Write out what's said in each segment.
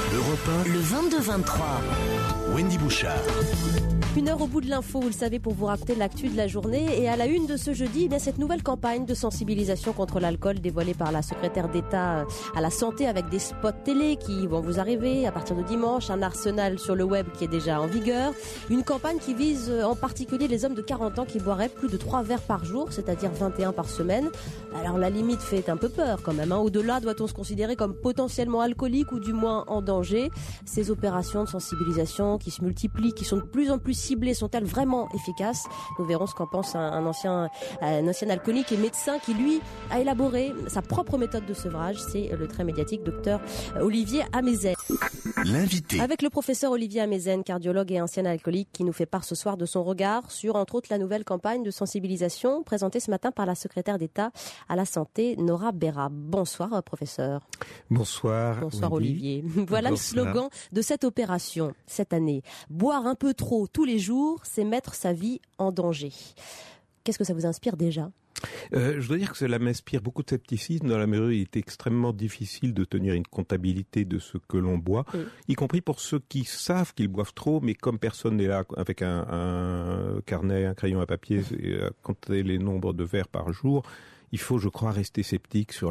Europe 1, le 22-23. Wendy Bouchard. Une heure au bout de l'info, vous le savez, pour vous raconter l'actu de la journée. Et à la une de ce jeudi, eh bien, cette nouvelle campagne de sensibilisation contre l'alcool dévoilée par la secrétaire d'État à la santé avec des spots télé qui vont vous arriver à partir de dimanche, un arsenal sur le web qui est déjà en vigueur. Une campagne qui vise en particulier les hommes de 40 ans qui boiraient plus de 3 verres par jour, c'est-à-dire 21 par semaine. Alors la limite fait un peu peur quand même. Au-delà, doit-on se considérer comme potentiellement alcoolique ou du moins en danger? Ces opérations de sensibilisation qui se multiplient, qui sont de plus en plus ciblées, sont-elles vraiment efficaces? Nous verrons ce qu'en pense un ancien alcoolique et médecin qui, lui, a élaboré sa propre méthode de sevrage. C'est le très médiatique docteur Olivier Amezen. L'invité. Avec le professeur Olivier Amezen, cardiologue et ancien alcoolique, qui nous fait part ce soir de son regard sur, entre autres, la nouvelle campagne de sensibilisation présentée ce matin par la secrétaire d'État à la santé, Nora Berra. Bonsoir, professeur. Bonsoir. Bonsoir, Wendy. Olivier. Voilà. Bonsoir. Le slogan de cette opération cette année. Boire un peu trop tous les jours, c'est mettre sa vie en danger. Qu'est-ce que ça vous inspire déjà ? Je dois dire que cela m'inspire beaucoup de scepticisme dans la mesure où il est extrêmement difficile de tenir une comptabilité de ce que l'on boit, y compris pour ceux qui savent qu'ils boivent trop, mais comme personne n'est là avec un carnet, un crayon à papier, compter les nombres de verres par jour, il faut, je crois, rester sceptique sur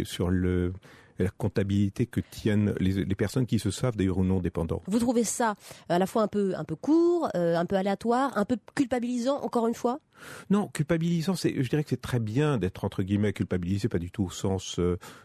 la comptabilité que tiennent les personnes qui se savent d'ailleurs ou non dépendants. Vous trouvez ça à la fois un peu court, un peu aléatoire, un peu culpabilisant, encore une fois ? Non, culpabilisant, je dirais que c'est très bien d'être entre guillemets culpabilisé, pas du tout au sens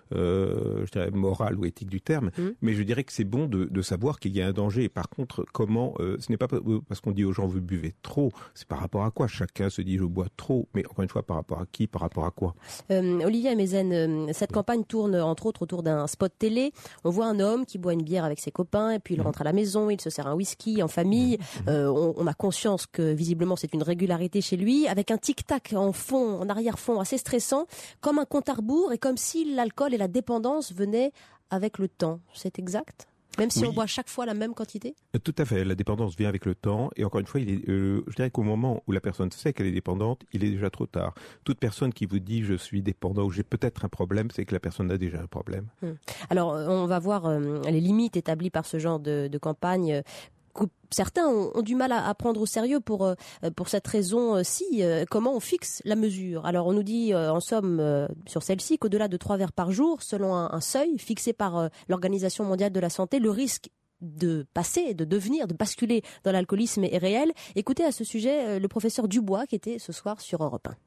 je dirais moral ou éthique du terme, mais je dirais que c'est bon de savoir qu'il y a un danger. Et par contre, comment ce n'est pas parce qu'on dit aux gens vous buvez trop, c'est par rapport à quoi? Chacun se dit je bois trop, mais encore une fois par rapport à qui, par rapport à quoi? Olivier Amezen, cette campagne tourne entre autres autour d'un spot télé. On voit un homme qui boit une bière avec ses copains et puis il rentre à la maison, il se sert un whisky en famille. On a conscience que visiblement c'est une régularité chez lui, avec un tic-tac en fond, en arrière-fond assez stressant, comme un compte à rebours et comme si l'alcool et la dépendance venaient avec le temps. C'est exact ? Même si on boit chaque fois la même quantité ? Tout à fait. La dépendance vient avec le temps. Et encore une fois, je dirais qu'au moment où la personne sait qu'elle est dépendante, il est déjà trop tard. Toute personne qui vous dit je suis dépendant ou j'ai peut-être un problème, c'est que la personne a déjà un problème. Alors, on va voir les limites établies par ce genre de campagne. Certains ont du mal à prendre au sérieux pour cette raison-ci. Comment on fixe la mesure? Alors on nous dit en somme sur celle-ci qu'au-delà de 3 verres par jour, selon un seuil fixé par l'Organisation mondiale de la santé, le risque de basculer dans l'alcoolisme est réel. Écoutez à ce sujet le professeur Dubois qui était ce soir sur Europe 1.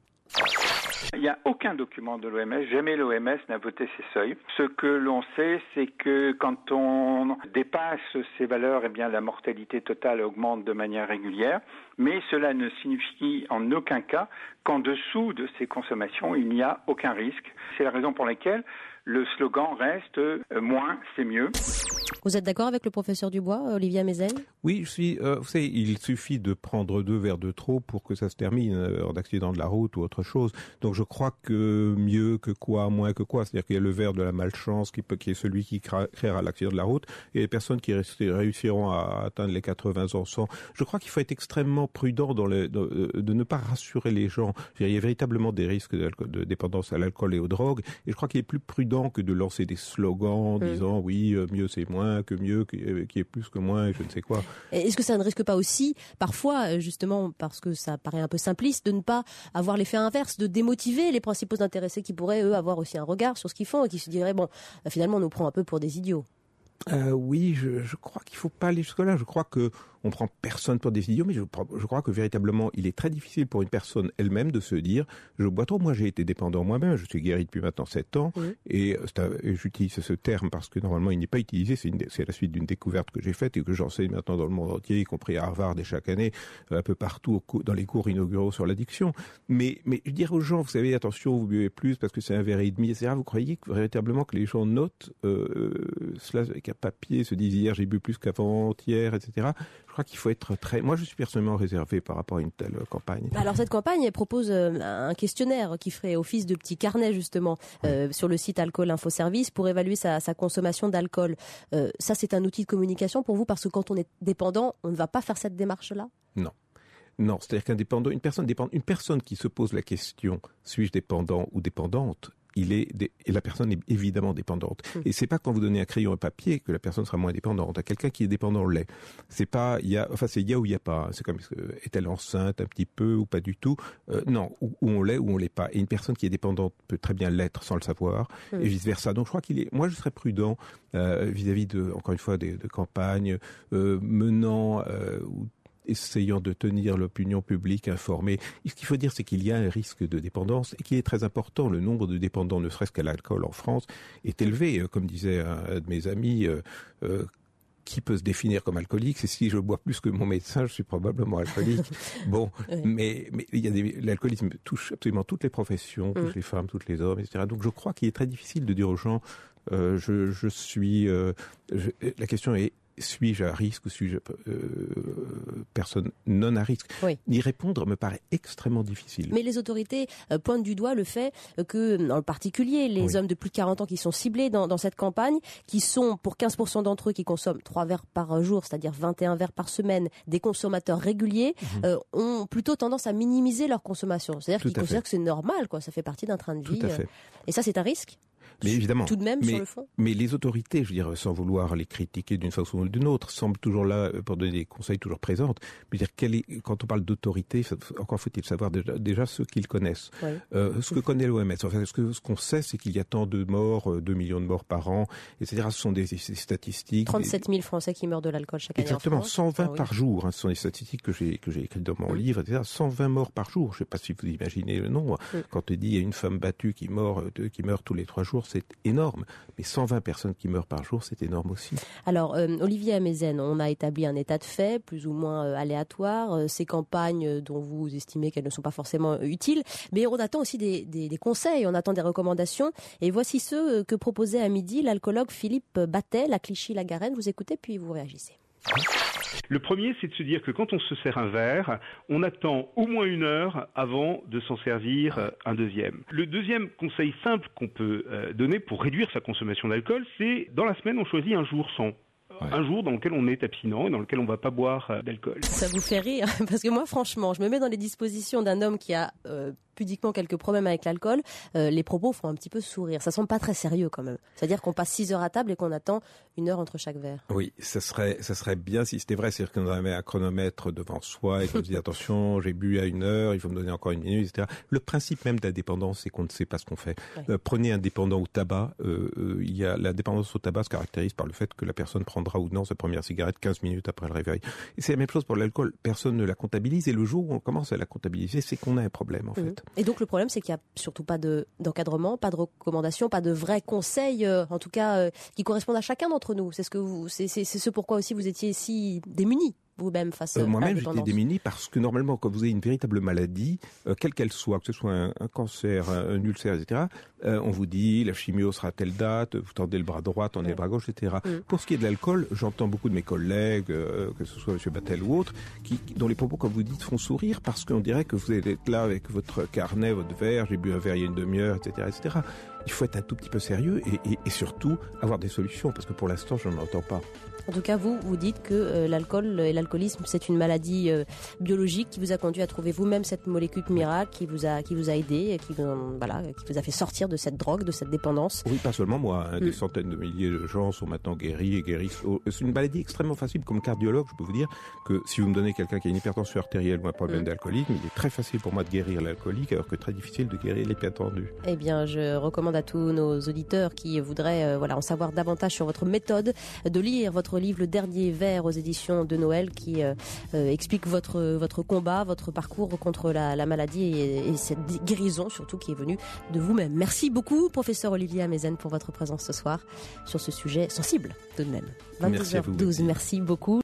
Il n'y a aucun document de l'OMS, jamais l'OMS n'a voté ces seuils. Ce que l'on sait, c'est que quand on dépasse ces valeurs, eh bien la mortalité totale augmente de manière régulière, mais cela ne signifie en aucun cas qu'en dessous de ces consommations, il n'y a aucun risque. C'est la raison pour laquelle le slogan reste « moins, c'est mieux ». Vous êtes d'accord avec le professeur Dubois, Olivier Amezen ? Oui, je suis. Vous savez, il suffit de prendre 2 verres de trop pour que ça se termine en accident de la route ou autre chose. Donc je crois que mieux que quoi, moins que quoi. C'est-à-dire qu'il y a le verre de la malchance qui est celui qui créera l'accident de la route, et les personnes qui réussiront à atteindre les 80 ans sans. Je crois qu'il faut être extrêmement prudent de ne pas rassurer les gens. Il y a véritablement des risques de dépendance à l'alcool et aux drogues, et je crois qu'il est plus prudent que de lancer des slogans en disant oui, mieux c'est moins que mieux, qui est plus que moins, et je ne sais quoi. Est-ce que ça ne risque pas aussi, parfois, justement, parce que ça paraît un peu simpliste, de ne pas avoir l'effet inverse, de démotiver les principaux intéressés qui pourraient, eux, avoir aussi un regard sur ce qu'ils font et qui se diraient, bon, finalement, on nous prend un peu pour des idiots? Oui, je crois qu'il faut pas aller jusque-là. Je crois que on prend personne pour des idiots, mais je crois que véritablement, il est très difficile pour une personne elle-même de se dire « je bois trop, moi j'ai été dépendant moi-même, je suis guéri depuis maintenant 7 ans, et j'utilise ce terme parce que normalement il n'est pas utilisé, c'est la suite d'une découverte que j'ai faite et que j'enseigne maintenant dans le monde entier, y compris à Harvard et chaque année, un peu partout dans les cours inauguraux sur l'addiction. Mais je dirais aux gens, vous savez, attention, vous buvez plus parce que c'est 1,5 verre, etc. Vous croyez véritablement que les gens notent cela avec un papier, se disent hier j'ai bu plus qu'avant-hier, etc. Je crois qu'il faut être très... Moi, je suis personnellement réservé par rapport à une telle campagne. Alors, cette campagne, elle propose un questionnaire qui ferait office de petit carnet, justement, sur le site Alcool Info Service pour évaluer sa consommation d'alcool. Ça, c'est un outil de communication pour vous parce que quand on est dépendant, on ne va pas faire cette démarche-là ? Non, c'est-à-dire qu'un dépendant, une personne qui se pose la question, suis-je dépendant ou dépendante ? et la personne est évidemment dépendante. Et c'est pas quand vous donnez un crayon et un papier que la personne sera moins dépendante. À quelqu'un qui est dépendant l'est. C'est pas, c'est il y a ou il y a pas. C'est comme, est-elle enceinte un petit peu ou pas du tout? Non, ou on l'est ou on l'est pas. Et une personne qui est dépendante peut très bien l'être sans le savoir, et vice versa. Donc je crois moi je serais prudent vis-à-vis encore une fois, de campagnes menant ou essayant de tenir l'opinion publique informée. Ce qu'il faut dire, c'est qu'il y a un risque de dépendance et qui est très important. Le nombre de dépendants, ne serait-ce qu'à l'alcool en France, est élevé. Comme disait un de mes amis, qui peut se définir comme alcoolique? C'est si je bois plus que mon médecin, je suis probablement alcoolique. Bon, mais l'alcoolisme touche absolument toutes les professions, touche les femmes, tous les hommes, etc. Donc je crois qu'il est très difficile de dire aux gens, la question est, suis-je à risque ou suis-je personne non à risque? Y répondre me paraît extrêmement difficile. Mais les autorités pointent du doigt le fait que, en particulier, les hommes de plus de 40 ans qui sont ciblés dans cette campagne, qui sont, pour 15% d'entre eux, qui consomment 3 verres par jour, c'est-à-dire 21 verres par semaine, des consommateurs réguliers, ont plutôt tendance à minimiser leur consommation. C'est-à-dire qu'ils considèrent que c'est normal, quoi. Ça fait partie d'un train de vie. Et ça, c'est un risque? Mais évidemment. Tout de même, sur le fond. Mais les autorités, je veux dire, sans vouloir les critiquer d'une façon ou d'une autre, semblent toujours là pour donner des conseils toujours présentes. Je veux dire, quand on parle d'autorité, encore faut-il savoir déjà ce qu'ils connaissent. Ce que connaît l'OMS. Enfin, ce qu'on sait, c'est qu'il y a tant de morts, 2 millions de morts par an, etc. Ce sont des statistiques. 37 000 Français qui meurent de l'alcool chaque année. Exactement, en France. 120 par jour. Ce sont des statistiques que j'ai écrites dans mon livre, etc. 120 morts par jour. Je ne sais pas si vous imaginez le nombre. Quand on dit il y a une femme battue qui meurt tous les 3 jours, c'est énorme. Mais 120 personnes qui meurent par jour, c'est énorme aussi. Alors, Olivier Amezen, on a établi un état de fait, plus ou moins aléatoire. Ces campagnes dont vous estimez qu'elles ne sont pas forcément utiles. Mais on attend aussi des conseils, on attend des recommandations. Et voici ceux que proposait à midi l'alcoologue Philippe Battel à Clichy-la-Garenne. Vous écoutez, puis vous réagissez. Le premier, c'est de se dire que quand on se sert un verre, on attend au moins 1 heure avant de s'en servir un deuxième. Le deuxième conseil simple qu'on peut donner pour réduire sa consommation d'alcool, c'est dans la semaine, on choisit un jour sans. Un jour dans lequel on est abstinent et dans lequel on ne va pas boire d'alcool. Ça vous fait rire? Parce que moi, franchement, je me mets dans les dispositions d'un homme qui a pudiquement quelques problèmes avec l'alcool. Les propos font un petit peu sourire. Ça semble pas très sérieux quand même. C'est-à-dire qu'on passe 6 heures à table et qu'on attend 1 heure entre chaque verre. Oui, ça serait bien si c'était vrai. C'est-à-dire qu'on avait un chronomètre devant soi et qu'on se dit attention, j'ai bu à 1 heure, il faut me donner encore 1 minute, etc. Le principe même de la dépendance, c'est qu'on ne sait pas ce qu'on fait. Prenez un dépendant au tabac. La dépendance au tabac se caractérise par le fait que la personne prendra ou non sa première cigarette 15 minutes après le réveil. Et c'est la même chose pour l'alcool. Personne ne la comptabilise et le jour où on commence à la comptabiliser, c'est qu'on a un problème en fait. Et donc le problème, c'est qu'il n'y a surtout pas d'encadrement, pas de recommandation, pas de vrais conseils, en tout cas, qui correspondent à chacun d'entre nous. C'est ce pourquoi aussi vous étiez si démunis vous-même face à la moi-même, dépendance. j'étais démuni parce que normalement, quand vous avez une véritable maladie, quelle qu'elle soit, que ce soit un cancer, un ulcère, etc., on vous dit la chimio sera à telle date, vous tendez le bras droit, tendez le bras gauche, etc. Pour ce qui est de l'alcool, j'entends beaucoup de mes collègues, que ce soit M. Battel ou autres, dont les propos, comme vous dites, font sourire parce qu'on dirait que vous allez être là avec votre carnet, votre verre, j'ai bu un verre il y a une demi-heure, etc., etc. Il faut être un tout petit peu sérieux et surtout avoir des solutions parce que pour l'instant, je n'en entends pas. En tout cas, vous dites que l'alcool et l'alcoolisme, c'est une maladie biologique qui vous a conduit à trouver vous-même cette molécule miracle, qui vous a aidé, qui vous a fait sortir de cette drogue, de cette dépendance. Oui, pas seulement moi. Des centaines de milliers de gens sont maintenant guéris et guérissent. C'est une maladie extrêmement facile. Comme cardiologue, je peux vous dire que si vous me donnez quelqu'un qui a une hypertension artérielle ou un problème d'alcoolisme, il est très facile pour moi de guérir l'alcoolique, alors que très difficile de guérir l'hypertendu. Eh bien, je recommande à tous nos auditeurs qui voudraient en savoir davantage sur votre méthode, de lire votre livre Le Dernier Verre aux éditions de Noël qui explique votre combat, votre parcours contre la maladie et cette guérison surtout qui est venue de vous-même. Merci beaucoup, professeur Olivier Amezen, pour votre présence ce soir sur ce sujet sensible tout de même. 22h12, merci beaucoup.